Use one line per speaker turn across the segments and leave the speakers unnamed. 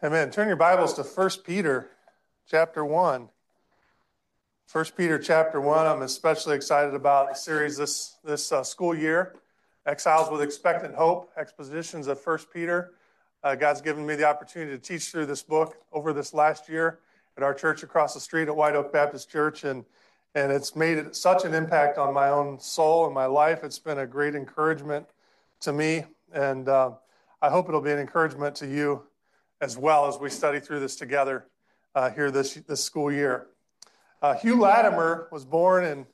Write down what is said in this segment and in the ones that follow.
Amen. Turn your Bibles to 1 Peter chapter 1. 1 Peter chapter 1, I'm especially excited about the series this school year, Exiles with Expectant Hope, Expositions of 1 Peter. God's given me the opportunity to teach through this book over this last year at our church across the street at White Oak Baptist Church, and it's made such an impact on my own soul and my life. It's been a great encouragement to me, and I hope it'll be an encouragement to you as well as we study through this together here this school year. Hugh Latimer was born in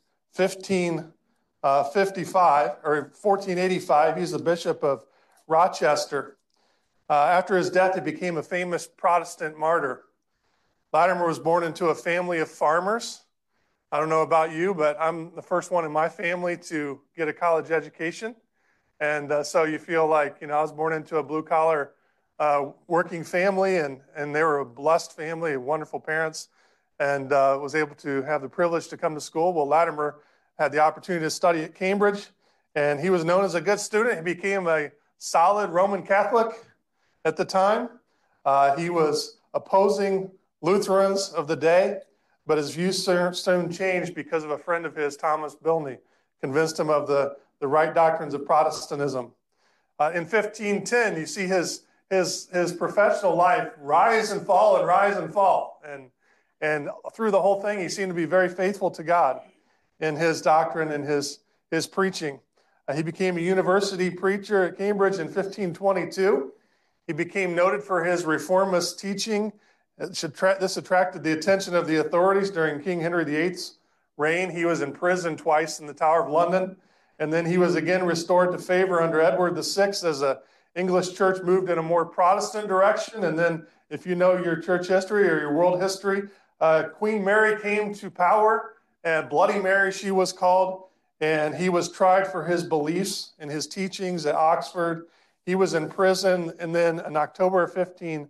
1485. He's the Bishop of Rochester. After his death, he became a famous Protestant martyr. Latimer was born into a family of farmers. I don't know about you, but I'm the first one in my family to get a college education. And so you feel like, I was born into a blue-collar working family, and they were a blessed family, wonderful parents, and was able to have the privilege to come to school. Well, Latimer had the opportunity to study at Cambridge, and he was known as a good student. He became a solid Roman Catholic at the time. He was opposing Lutherans of the day, but his views soon changed because of a friend of his, Thomas Bilney, convinced him of the right doctrines of Protestantism. In 1510, you see his professional life rise and fall and rise and fall. And through the whole thing, he seemed to be very faithful to God in his doctrine and his preaching. He became a university preacher at Cambridge in 1522. He became noted for his reformist teaching. This attracted the attention of the authorities during King Henry VIII's reign. He was imprisoned twice in the Tower of London, and then he was again restored to favor under Edward VI as the English church moved in a more Protestant direction. And then if you know your church history or your world history, Queen Mary came to power, and Bloody Mary she was called, and he was tried for his beliefs and his teachings at Oxford. He was in prison, and then in October of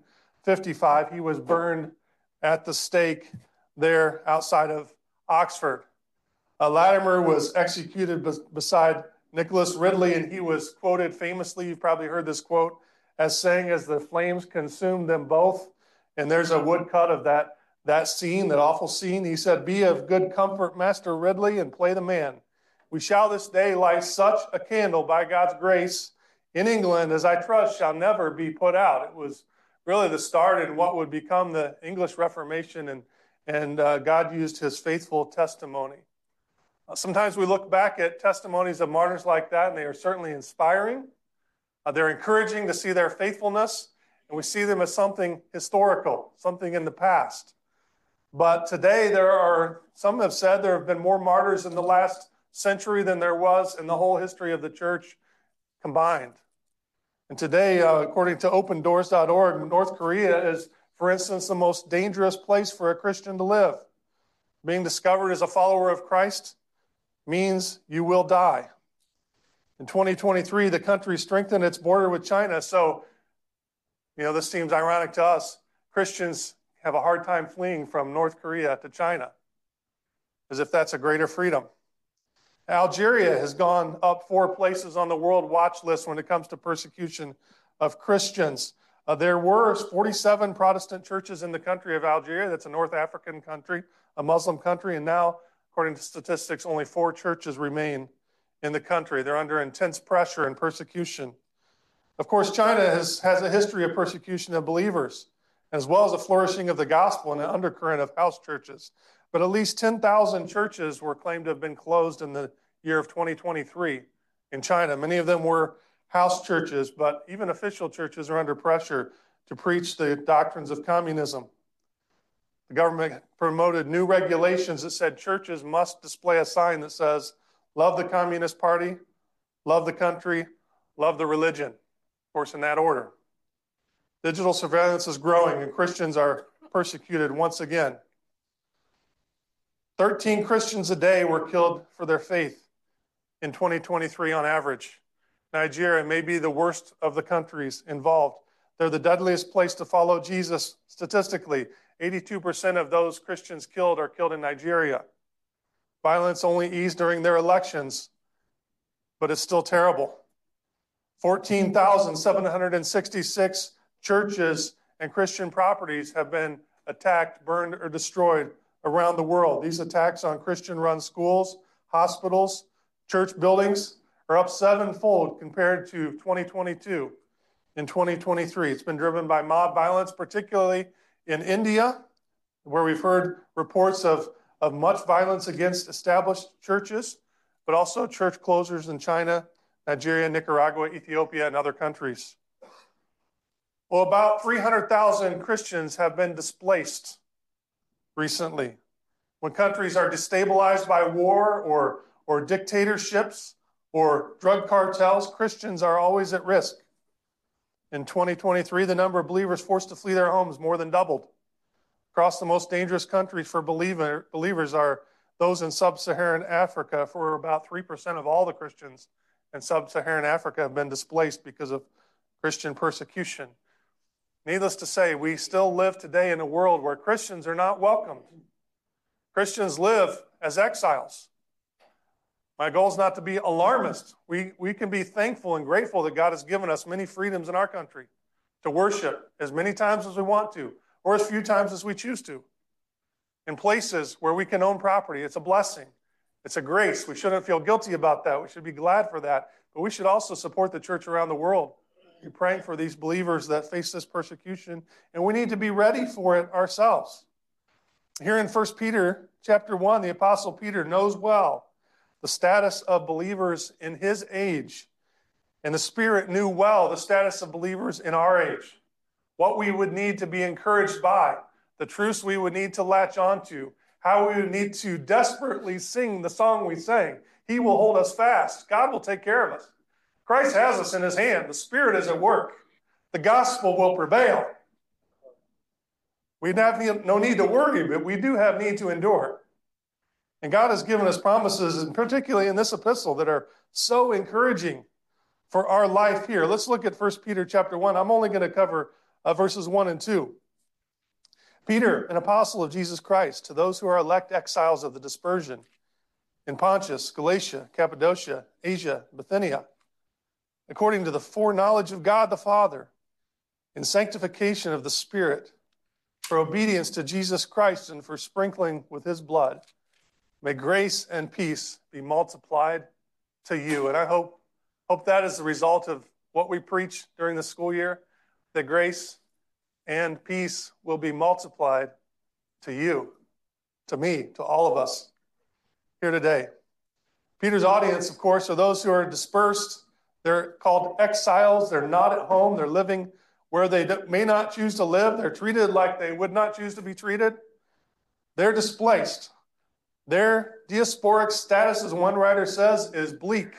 1555, he was burned at the stake there outside of Oxford. Latimer was executed beside Nicholas Ridley, and he was quoted famously, you've probably heard this quote, as saying, "As the flames consumed them both." And there's a woodcut of that scene, that awful scene. He said, "Be of good comfort, Master Ridley, and play the man. We shall this day light such a candle by God's grace in England as I trust shall never be put out." It was really the start in what would become the English Reformation, and God used his faithful testimony. Sometimes we look back at testimonies of martyrs like that, and they are certainly inspiring. They're encouraging to see their faithfulness, and we see them as something historical, something in the past. But today some have said there have been more martyrs in the last century than there was in the whole history of the church combined. And today, according to opendoors.org, North Korea is, for instance, the most dangerous place for a Christian to live. Being discovered as a follower of Christ means you will die. In 2023, the country strengthened its border with China. So, this seems ironic to us. Christians have a hard time fleeing from North Korea to China, as if that's a greater freedom. Algeria has gone up 4 places on the world watch list when it comes to persecution of Christians. There were 47 Protestant churches in the country of Algeria. That's a North African country, a Muslim country, and now, according to statistics, only 4 churches remain in the country. They're under intense pressure and persecution. Of course, China has a history of persecution of believers, as well as a flourishing of the gospel and an undercurrent of house churches. But at least 10,000 churches were claimed to have been closed in the year of 2023 in China. Many of them were house churches, but even official churches are under pressure to preach the doctrines of communism. The government promoted new regulations that said churches must display a sign that says, "Love the Communist Party, love the country, love the religion." Of course, in that order. Digital surveillance is growing, and Christians are persecuted once again. 13 Christians a day were killed for their faith in 2023 on average. Nigeria may be the worst of the countries involved. They're the deadliest place to follow Jesus statistically. 82% of those Christians killed are killed in Nigeria. Violence only eased during their elections, but it's still terrible. 14,766 churches and Christian properties have been attacked, burned, or destroyed around the world. These attacks on Christian-run schools, hospitals, church buildings are up sevenfold compared to 2022 and 2023. It's been driven by mob violence, particularly in India, where we've heard reports of much violence against established churches, but also church closures in China, Nigeria, Nicaragua, Ethiopia, and other countries. Well, about 300,000 Christians have been displaced recently. When countries are destabilized by war or dictatorships or drug cartels, Christians are always at risk. In 2023, the number of believers forced to flee their homes more than doubled. Across the most dangerous countries for believers are those in sub-Saharan Africa, for about 3% of all the Christians in sub-Saharan Africa have been displaced because of Christian persecution. Needless to say, we still live today in a world where Christians are not welcomed. Christians live as exiles. My goal is not to be alarmist. We can be thankful and grateful that God has given us many freedoms in our country to worship as many times as we want to, or as few times as we choose to. In places where we can own property, it's a blessing. It's a grace. We shouldn't feel guilty about that. We should be glad for that. But we should also support the church around the world. Be praying for these believers that face this persecution, and we need to be ready for it ourselves. Here in 1 Peter chapter 1, the Apostle Peter knows well the status of believers in his age, and the Spirit knew well the status of believers in our age, what we would need to be encouraged by, the truths we would need to latch onto, how we would need to desperately sing the song we sang. He will hold us fast. God will take care of us. Christ has us in his hand. The Spirit is at work. The gospel will prevail. We have no need to worry, but we do have need to endure. And God has given us promises, and particularly in this epistle, that are so encouraging for our life here. Let's look at 1 Peter chapter 1. I'm only going to cover verses 1 and 2. Peter, an apostle of Jesus Christ, to those who are elect exiles of the dispersion in Pontus, Galatia, Cappadocia, Asia, Bithynia, according to the foreknowledge of God the Father, in sanctification of the Spirit, for obedience to Jesus Christ and for sprinkling with his blood, may grace and peace be multiplied to you. And I hope that is the result of what we preach during the school year, that grace and peace will be multiplied to you, to me, to all of us here today. Peter's audience, of course, are those who are dispersed. They're called exiles. They're not at home. They're living where they may not choose to live. They're treated like they would not choose to be treated. They're displaced. Their diasporic status, as one writer says, is bleak.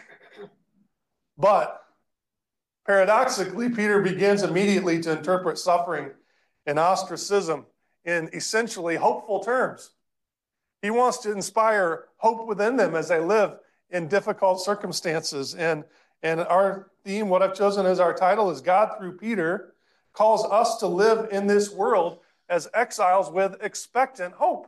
But paradoxically, Peter begins immediately to interpret suffering and ostracism in essentially hopeful terms. He wants to inspire hope within them as they live in difficult circumstances. And our theme, what I've chosen as our title, is God through Peter calls us to live in this world as exiles with expectant hope.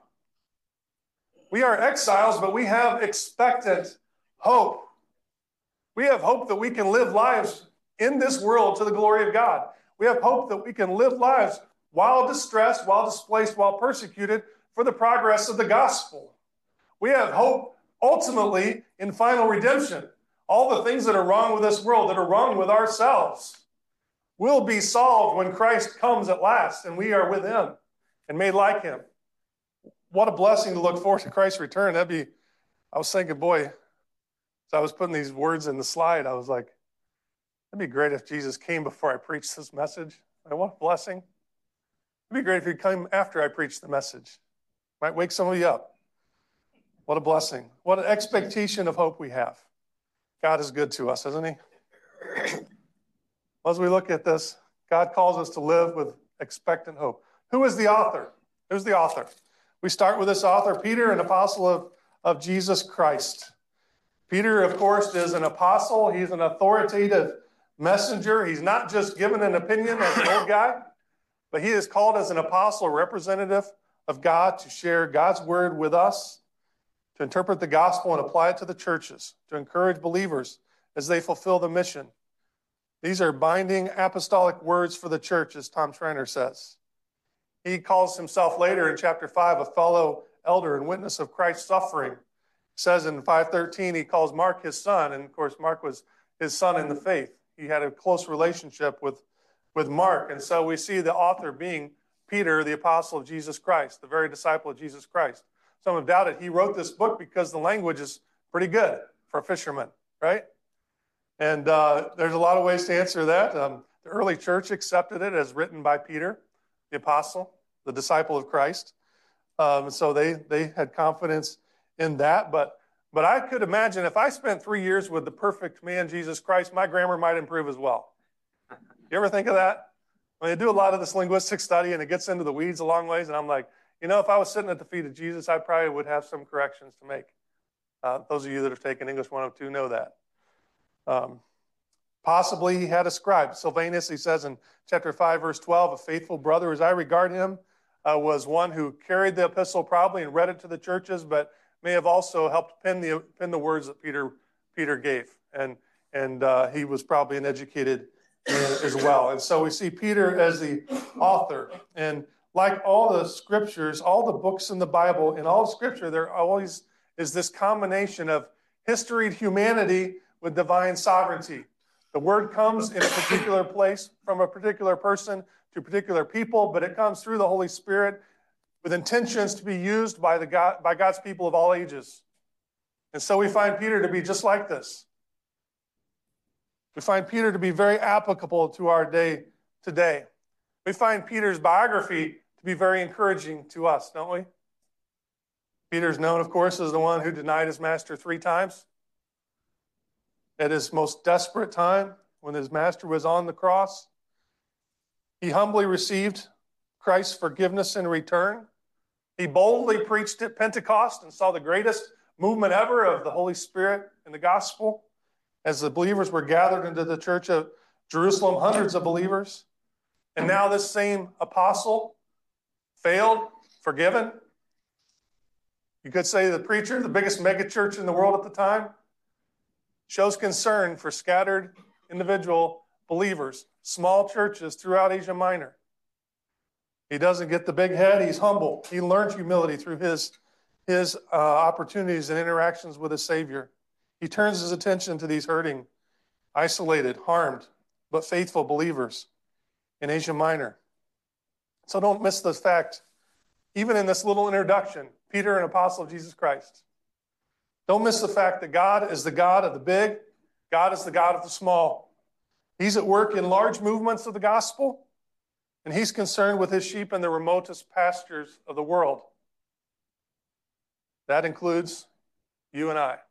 We are exiles, but we have expectant hope. We have hope that we can live lives in this world to the glory of God. We have hope that we can live lives while distressed, while displaced, while persecuted for the progress of the gospel. We have hope ultimately in final redemption. All the things that are wrong with this world, that are wrong with ourselves, will be solved when Christ comes at last and we are with him and made like him. What a blessing to look forward to Christ's return. I was thinking, boy, as I was putting these words in the slide, I was like, that'd be great if Jesus came before I preached this message. What a blessing. It'd be great if he'd come after I preached the message. Might wake some of you up. What a blessing. What an expectation of hope we have. God is good to us, isn't he? As we look at this, God calls us to live with expectant hope. Who is the author? Who's the author? We start with this author, Peter, an apostle of Jesus Christ. Peter, of course, is an apostle. He's an authoritative messenger. He's not just given an opinion as an old guy, but he is called as an apostle, a representative of God, to share God's word with us, to interpret the gospel and apply it to the churches, to encourage believers as they fulfill the mission These are binding apostolic words for the church, as Tom Schreiner says. He calls himself later in chapter 5 a fellow elder and witness of Christ's suffering. He says in 5:13 he calls Mark his son, and of course Mark was his son in the faith. He had a close relationship with Mark, and so we see the author being Peter, the apostle of Jesus Christ, the very disciple of Jesus Christ. Some have doubted he wrote this book because the language is pretty good for a fisherman, right? And there's a lot of ways to answer that. The early church accepted it as written by Peter, the apostle, the disciple of Christ. So they had confidence in that. But I could imagine if I spent 3 years with the perfect man, Jesus Christ, my grammar might improve as well. You ever think of that? When they do a lot of this linguistic study and it gets into the weeds a long ways, and I'm like, if I was sitting at the feet of Jesus, I probably would have some corrections to make. Those of you that have taken English 102 know that. Possibly he had a scribe. Silvanus, he says in chapter 5, verse 12, a faithful brother, as I regard him, was one who carried the epistle probably and read it to the churches, but may have also helped pen the words that Peter gave. And he was probably an educated man as well. And so we see Peter as the author. And like all the scriptures, all the books in the Bible, in all scripture, there always is this combination of historied humanity with divine sovereignty. The word comes in a particular place from a particular person to particular people, but it comes through the Holy Spirit with intentions to be used by God's people of all ages. And so we find Peter to be just like this. We find Peter to be very applicable to our day today. We find Peter's biography to be very encouraging to us, don't we? Peter's known, of course, as the one who denied his master 3 times. At his most desperate time, when his master was on the cross, he humbly received Christ's forgiveness in return. He boldly preached at Pentecost and saw the greatest movement ever of the Holy Spirit in the gospel as the believers were gathered into the church of Jerusalem, hundreds of believers. And now this same apostle failed, forgiven. You could say the preacher, the biggest megachurch in the world at the time, shows concern for scattered individual believers, small churches throughout Asia Minor. He doesn't get the big head. He's humble. He learned humility through his opportunities and interactions with his Savior. He turns his attention to these hurting, isolated, harmed, but faithful believers in Asia Minor. So don't miss this fact. Even in this little introduction, Peter, an apostle of Jesus Christ. Don't miss the fact that God is the God of the big. God is the God of the small. He's at work in large movements of the gospel, and he's concerned with his sheep in the remotest pastures of the world. That includes you and I.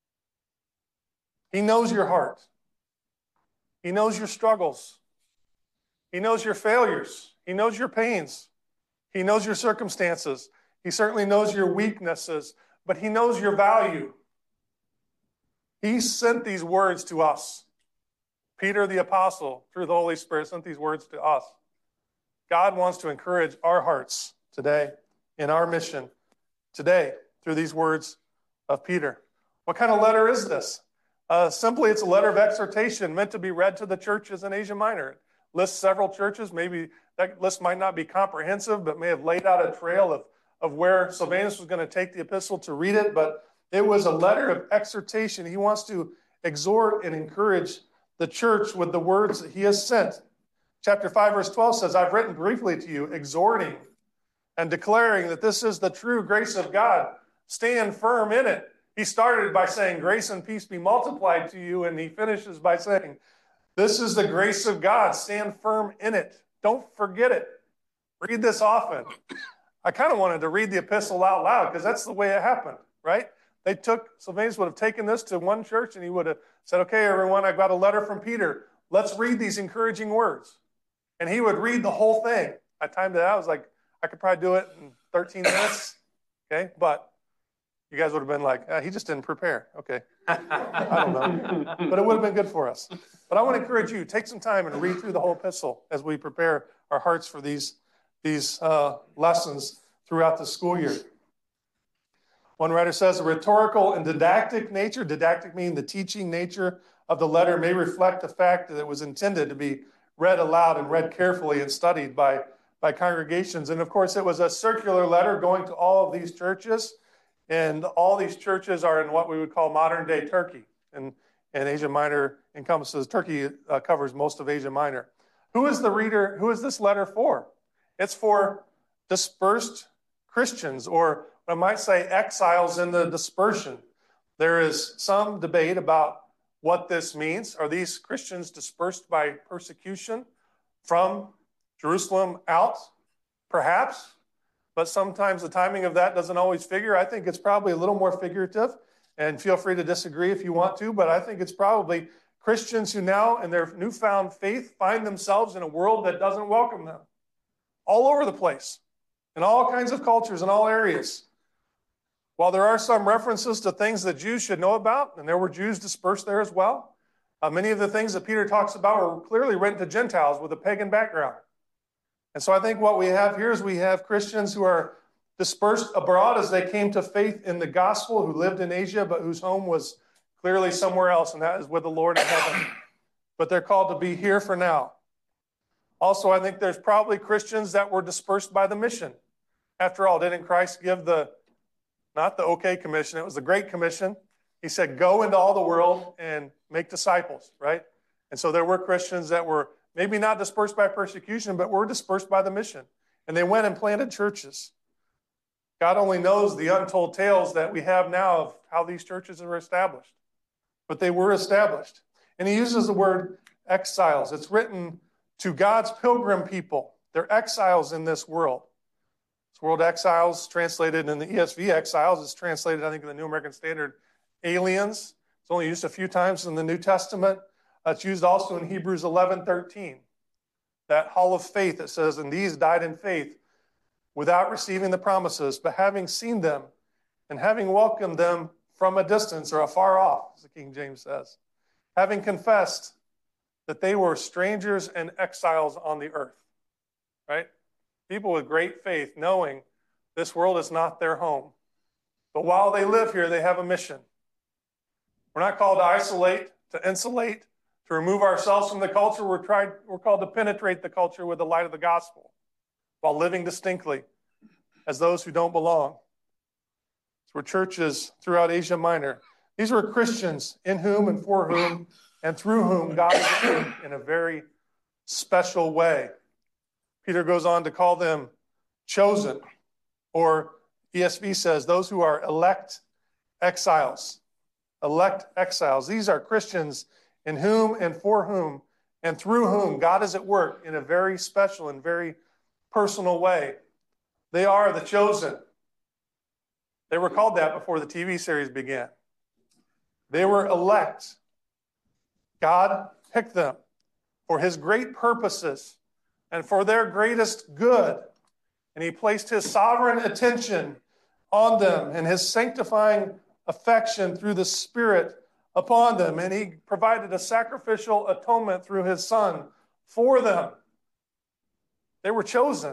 He knows your heart. He knows your struggles. He knows your failures. He knows your pains. He knows your circumstances. He certainly knows your weaknesses, but he knows your value. He sent these words to us. Peter the apostle, through the Holy Spirit, sent these words to us. God wants to encourage our hearts today in our mission today through these words of Peter. What kind of letter is this? Simply, it's a letter of exhortation meant to be read to the churches in Asia Minor. It lists several churches. Maybe that list might not be comprehensive, but may have laid out a trail of where Silvanus was going to take the epistle to read it. But it was a letter of exhortation. He wants to exhort and encourage the church with the words that he has sent. Chapter 5, verse 12 says, I've written briefly to you, exhorting and declaring that this is the true grace of God. Stand firm in it. He started by saying, grace and peace be multiplied to you, and he finishes by saying, this is the grace of God. Stand firm in it. Don't forget it. Read this often. I kind of wanted to read the epistle out loud because that's the way it happened, right? Silvanus would have taken this to one church and he would have said, okay, everyone, I got a letter from Peter. Let's read these encouraging words. And he would read the whole thing. I timed it out. I was like, I could probably do it in 13 minutes. Okay, but you guys would have been like, he just didn't prepare. Okay, I don't know. But it would have been good for us. But I want to encourage you, take some time and read through the whole epistle as we prepare our hearts for these lessons throughout the school year. One writer says, a rhetorical and didactic nature, didactic meaning the teaching nature of the letter may reflect the fact that it was intended to be read aloud and read carefully and studied by congregations. And of course, it was a circular letter going to all of these churches. And all these churches are in what we would call modern day Turkey. And Asia Minor encompasses, Turkey covers most of Asia Minor. Who is the reader? Who is this letter for? It's for dispersed Christians, or I might say exiles in the dispersion. There is some debate about what this means. Are these Christians dispersed by persecution from Jerusalem out? Perhaps, but sometimes the timing of that doesn't always figure. I think it's probably a little more figurative, and feel free to disagree if you want to, but I think it's probably Christians who now, in their newfound faith, find themselves in a world that doesn't welcome them. All over the place, in all kinds of cultures, in all areas. While there are some references to things that Jews should know about, and there were Jews dispersed there as well, many of the things that Peter talks about were clearly written to Gentiles with a pagan background. And so I think what we have here is we have Christians who are dispersed abroad as they came to faith in the gospel, who lived in Asia, but whose home was clearly somewhere else, and that is with the Lord in heaven. But they're called to be here for now. Also, I think there's probably Christians that were dispersed by the mission. After all, didn't Christ give not the okay commission, it was the Great Commission. He said, go into all the world and make disciples, right? And so there were Christians that were maybe not dispersed by persecution, but were dispersed by the mission. And they went and planted churches. God only knows the untold tales that we have now of how these churches were established. But they were established. And he uses the word exiles. It's written to God's pilgrim people. They're exiles in this world. This world exiles, translated in the ESV exiles, is translated, I think, in the New American Standard, aliens. It's only used a few times in the New Testament. It's used also in Hebrews 11:13. That hall of faith that says, and these died in faith without receiving the promises, but having seen them and having welcomed them from a distance or afar off, as the King James says, having confessed that they were strangers and exiles on the earth, right? People with great faith, knowing this world is not their home. But while they live here, they have a mission. We're not called to isolate, to insulate, to remove ourselves from the culture. We're called to penetrate the culture with the light of the gospel while living distinctly as those who don't belong. These were churches throughout Asia Minor. These were Christians in whom and for whom and through whom God is working in a very special way. Peter goes on to call them chosen, or ESV says those who are elect exiles. Elect exiles. These are Christians in whom and for whom and through whom God is at work in a very special and very personal way. They are the chosen. They were called that before the TV series began. They were elect. God picked them for his great purposes and for their greatest good. And he placed his sovereign attention on them and his sanctifying affection through the Spirit upon them. And he provided a sacrificial atonement through his Son for them. They were chosen.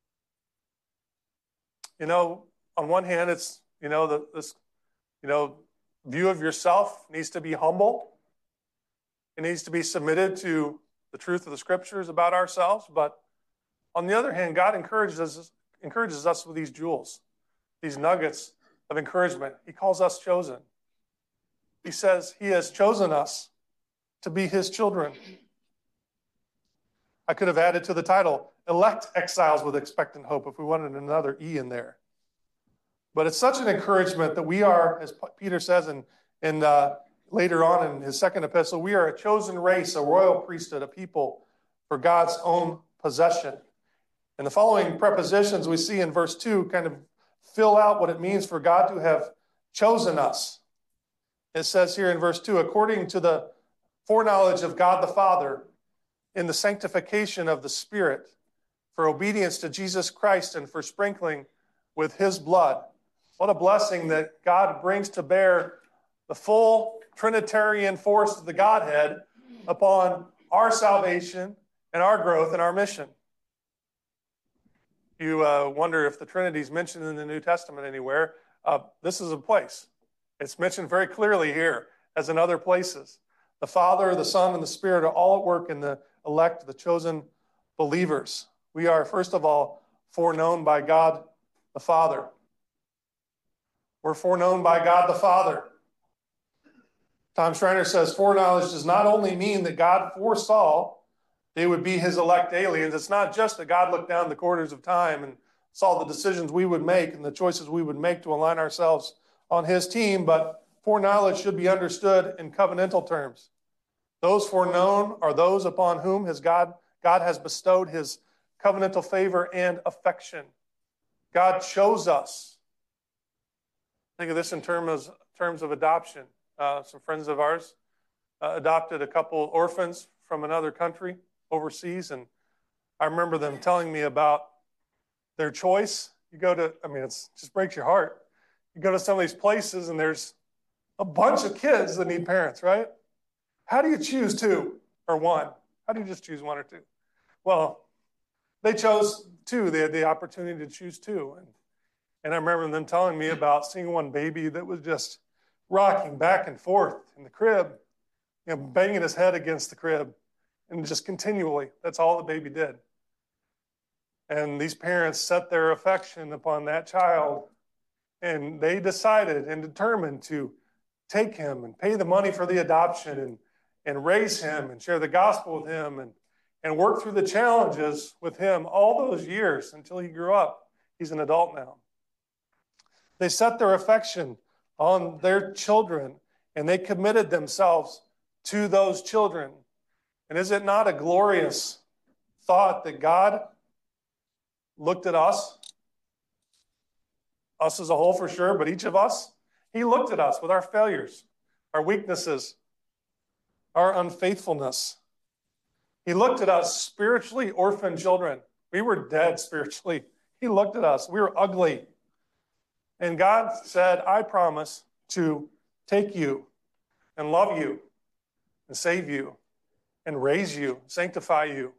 On one hand, it's, this view of yourself needs to be humble. It needs to be submitted to the truth of the scriptures about ourselves. But on the other hand, God encourages us with these jewels, these nuggets of encouragement. He calls us chosen. He says he has chosen us to be his children. I could have added to the title, Elect Exiles with Expectant Hope, if we wanted another E in there. But it's such an encouragement that we are, as Peter says in later on in his second epistle, we are a chosen race, a royal priesthood, a people for God's own possession. And the following prepositions we see in verse 2 kind of fill out what it means for God to have chosen us. It says here in verse 2, according to the foreknowledge of God the Father, in the sanctification of the Spirit, for obedience to Jesus Christ and for sprinkling with his blood. What a blessing that God brings to bear the full Trinitarian force of the Godhead upon our salvation and our growth and our mission. You wonder if the Trinity is mentioned in the New Testament anywhere. This is a place. It's mentioned very clearly here, as in other places. The Father, the Son, and the Spirit are all at work in the elect, the chosen believers. We are, first of all, foreknown by God the Father. We're foreknown by God the Father. Tom Schreiner says foreknowledge does not only mean that God foresaw they would be his elect aliens. It's not just that God looked down the corridors of time and saw the decisions we would make and the choices we would make to align ourselves on his team, but foreknowledge should be understood in covenantal terms. Those foreknown are those upon whom God has bestowed his covenantal favor and affection. God chose us. Think of this in terms of adoption. Some friends of ours adopted a couple orphans from another country overseas, and I remember them telling me about their choice. You go to, it just breaks your heart. You go to some of these places, and there's a bunch of kids that need parents, right? How do you choose two or one? How do you just choose one or two? Well, they chose two. They had the opportunity to choose two. And I remember them telling me about seeing one baby that was just rocking back and forth in the crib, banging his head against the crib, and just continually. That's all the baby did. And these parents set their affection upon that child, and they decided and determined to take him and pay the money for the adoption and raise him and share the gospel with him and work through the challenges with him all those years until he grew up. He's an adult now. They set their affection on their children, and they committed themselves to those children. And is it not a glorious thought that God looked at us as a whole for sure, but each of us, he looked at us with our failures, our weaknesses, our unfaithfulness. He looked at us spiritually orphaned children. We were dead spiritually. He looked at us. We were ugly. And God said, I promise to take you and love you and save you and raise you, sanctify you.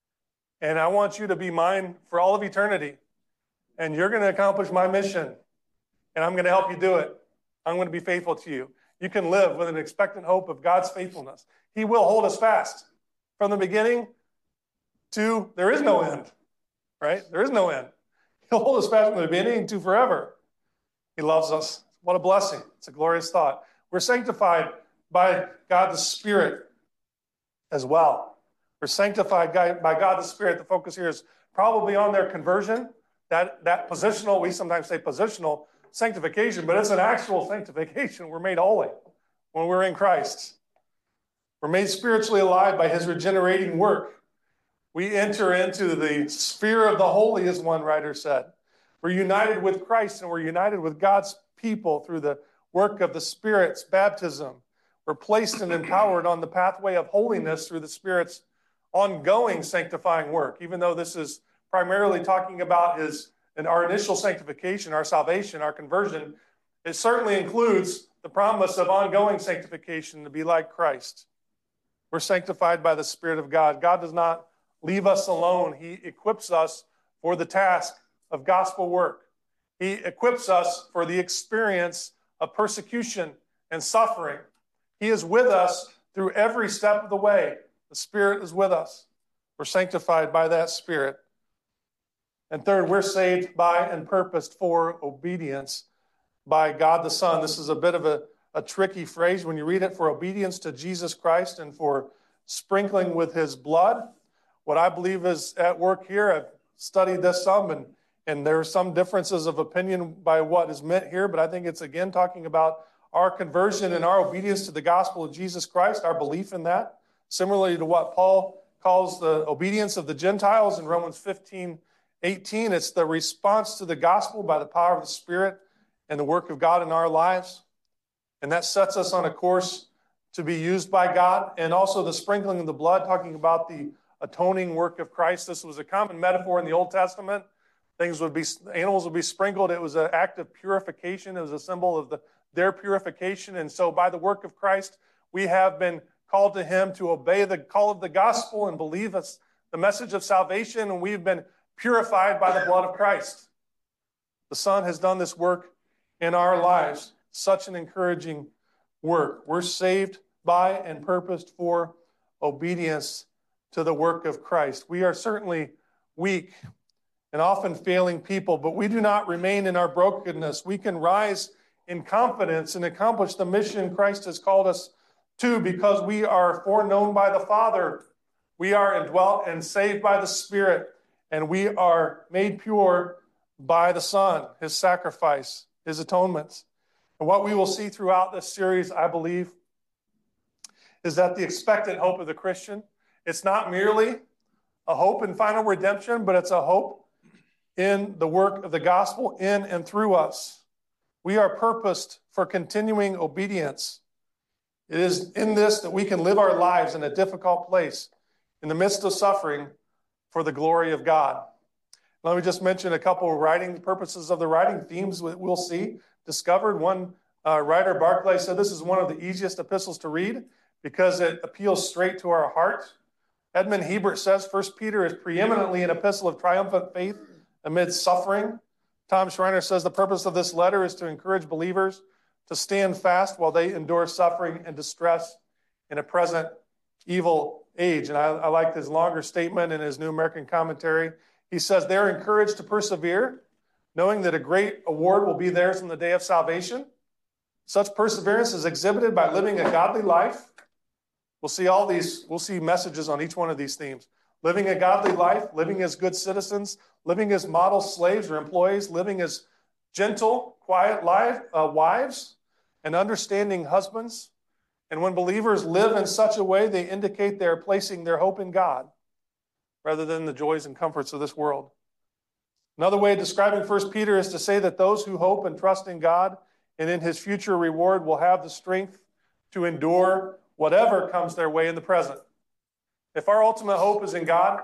And I want you to be mine for all of eternity. And you're going to accomplish my mission. And I'm going to help you do it. I'm going to be faithful to you. You can live with an expectant hope of God's faithfulness. He will hold us fast from the beginning to there is no end, right? There is no end. He'll hold us fast from the beginning to forever. He loves us. What a blessing. It's a glorious thought. We're sanctified by God the Spirit as well. We're sanctified by God the Spirit. The focus here is probably on their conversion. That positional, we sometimes say positional sanctification, but it's an actual sanctification. We're made holy when we're in Christ. We're made spiritually alive by his regenerating work. We enter into the sphere of the holy, as one writer said. We're united with Christ, and we're united with God's people through the work of the Spirit's baptism. We're placed and empowered on the pathway of holiness through the Spirit's ongoing sanctifying work. Even though this is primarily talking about our initial sanctification, our salvation, our conversion, it certainly includes the promise of ongoing sanctification to be like Christ. We're sanctified by the Spirit of God. God does not leave us alone. He equips us for the task of gospel work. He equips us for the experience of persecution and suffering. He is with us through every step of the way. The Spirit is with us. We're sanctified by that Spirit. And third, we're saved by and purposed for obedience by God the Son. This is a bit of a tricky phrase when you read it, for obedience to Jesus Christ and for sprinkling with his blood. What I believe is at work here, I've studied this some, and there are some differences of opinion by what is meant here, but I think it's again talking about our conversion and our obedience to the gospel of Jesus Christ, our belief in that, similarly to what Paul calls the obedience of the Gentiles in Romans 15:18. It's the response to the gospel by the power of the Spirit and the work of God in our lives. And that sets us on a course to be used by God. And also the sprinkling of the blood, talking about the atoning work of Christ. This was a common metaphor in the Old Testament. Animals would be sprinkled. It was an act of purification. It was a symbol of their purification. And so by the work of Christ, we have been called to him to obey the call of the gospel and believe us the message of salvation. And we've been purified by the blood of Christ. The Son has done this work in our lives. Such an encouraging work. We're saved by and purposed for obedience to the work of Christ. We are certainly weak and often failing people, but we do not remain in our brokenness. We can rise in confidence and accomplish the mission Christ has called us to because we are foreknown by the Father. We are indwelt and saved by the Spirit, and we are made pure by the Son, his sacrifice, his atonement. And what we will see throughout this series, I believe, is that the expectant hope of the Christian, it's not merely a hope in final redemption, but it's a hope in the work of the gospel in and through us. We are purposed for continuing obedience. It is in this that we can live our lives in a difficult place, in the midst of suffering, for the glory of God. Let me just mention a couple of writing purposes of the writing themes we'll see discovered. One writer, Barclay, said this is one of the easiest epistles to read because it appeals straight to our heart. Edmund Hebert says 1 Peter is preeminently an epistle of triumphant faith amid suffering. Tom Schreiner says the purpose of this letter is to encourage believers to stand fast while they endure suffering and distress in a present evil age. And I like his longer statement in his New American Commentary. He says they're encouraged to persevere, knowing that a great award will be theirs in the day of salvation. Such perseverance is exhibited by living a godly life. We'll see messages on each one of these themes. Living a godly life, living as good citizens, living as model slaves or employees, living as gentle, quiet wives, and understanding husbands. And when believers live in such a way, they indicate they are placing their hope in God rather than the joys and comforts of this world. Another way of describing 1 Peter is to say that those who hope and trust in God and in his future reward will have the strength to endure whatever comes their way in the present. If our ultimate hope is in God,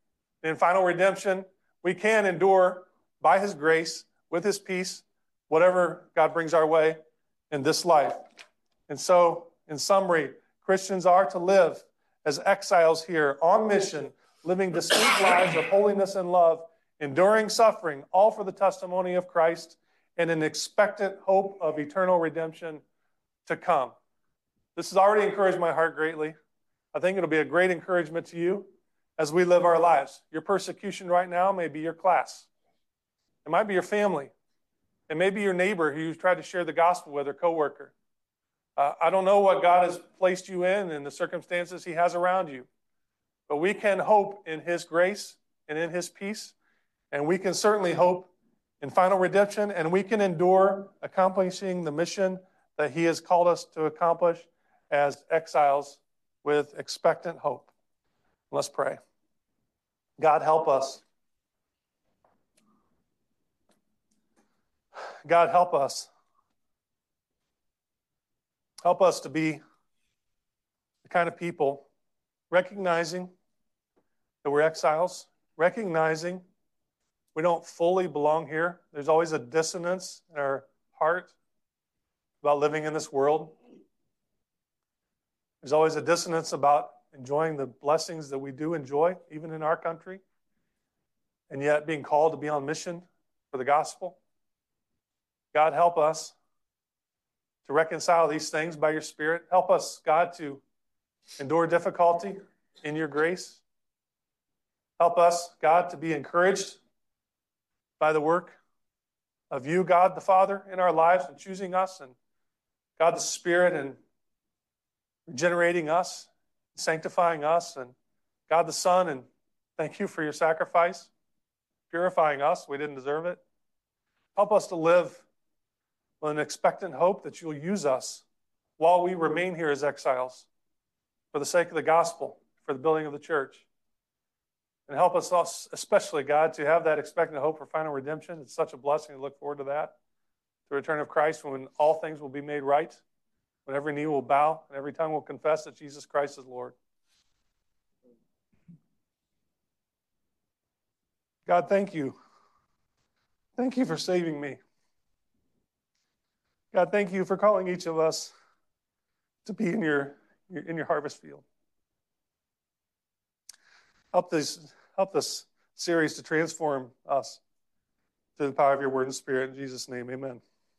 in final redemption, we can endure by his grace, with his peace, whatever God brings our way in this life. And so, in summary, Christians are to live as exiles here on mission, living distinct lives of holiness and love, enduring suffering, all for the testimony of Christ and an expectant hope of eternal redemption to come. This has already encouraged my heart greatly. I think it'll be a great encouragement to you as we live our lives. Your persecution right now may be your class. It might be your family. It may be your neighbor who you've tried to share the gospel with or coworker. I don't know what God has placed you in and the circumstances he has around you. But we can hope in his grace and in his peace. And we can certainly hope in final redemption. And we can endure accomplishing the mission that he has called us to accomplish as exiles with expectant hope. Let's pray. God, help us. God, help us. Help us to be the kind of people recognizing that we're exiles, recognizing we don't fully belong here. There's always a dissonance in our heart about living in this world. There's always a dissonance about enjoying the blessings that we do enjoy, even in our country, and yet being called to be on mission for the gospel. God, help us to reconcile these things by your Spirit. Help us, God, to endure difficulty in your grace. Help us, God, to be encouraged by the work of you, God the Father, in our lives and choosing us, and God the Spirit and regenerating us, sanctifying us, and God the Son, and thank you for your sacrifice, purifying us. We didn't deserve it. Help us to live with an expectant hope that you'll use us while we remain here as exiles for the sake of the gospel, for the building of the church. And help us especially, God, to have that expectant hope for final redemption. It's such a blessing to look forward to that, the return of Christ, when all things will be made right, when every knee will bow and every tongue will confess that Jesus Christ is Lord. God, thank you. Thank you for saving me. God, thank you for calling each of us to be in your harvest field. Help this series to transform us through the power of your word and spirit. In Jesus' name, amen.